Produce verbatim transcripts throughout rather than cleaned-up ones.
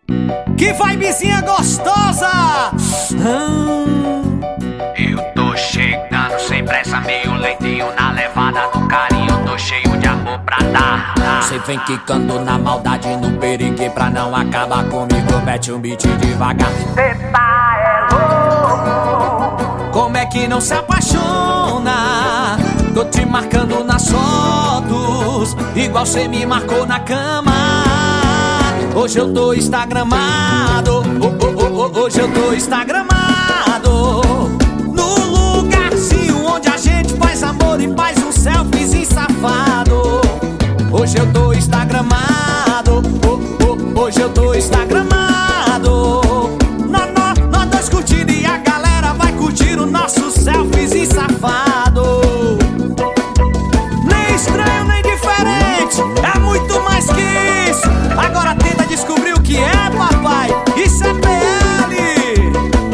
Que vibezinha gostosa! Hum. Eu tô chegando sem pressa, meio lentinho na levada do carinho, tô cheio de amor pra dar. Cê vem quicando na maldade, no perigo, pra não acabar comigo, mete um beat devagar. Cê tá é louco. Como é que não se apaixona? Tô te marcando nas fotos, igual cê me marcou na cama. Hoje eu tô instagramado, oh, oh, oh, oh, hoje eu tô instagramado. No lugarzinho onde a gente faz amor e faz um selfiezinho safado. Hoje eu tô instagramado, oh, oh, hoje eu tô instagramado. Nós, nós, nós dois curtindo e a galera vai curtir o nosso selfiezinho safado. Nem estranho, nem diferente, é muito mais que isso. Agora tenta descobrir o que é, papai. Isso é P L.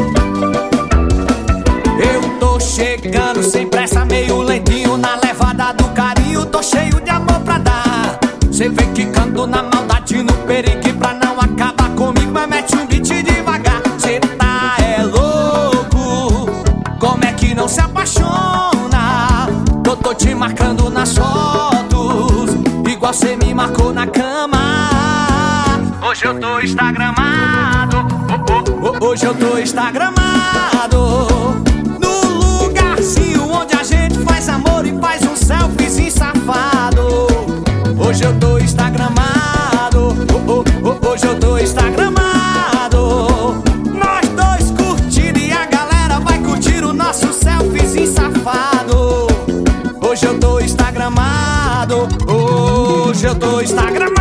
Eu tô chegando sem pressa, meio lentinho na levada do carinho, tô cheio de amor pra dar. Cê vem quicando na maldade, no perigo, pra não acabar comigo, mas mete um beat devagar. Cê tá é louco. Como é que não se apaixona? Tô, tô te marcando nas fotos, igual cê me marcou na cama. Hoje eu tô instagramado, oh, oh, oh. Hoje eu tô instagramado. No lugarzinho onde a gente faz amor e faz um selfiezinho safado. Hoje eu tô instagramado, oh, oh, oh. Hoje eu tô instagramado. Nós dois curtindo e a galera vai curtir o nosso selfiezinho safado. Hoje eu tô instagramado, hoje eu tô instagramado.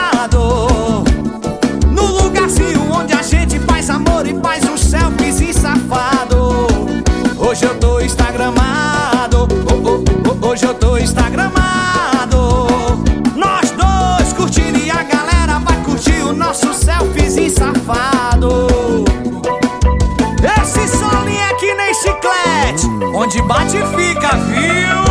No lugarzinho onde a gente faz amor e faz um selfiezinho safado. Hoje eu tô instagramado, oh, oh, oh. Hoje eu tô instagramado. Nós dois curtindo e a galera vai curtir o nosso selfiezinho safado. Esse solinho é que nem chiclete, onde bate fica, viu?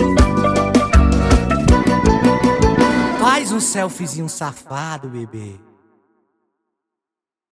Faz um selfiezinho safado, bebê.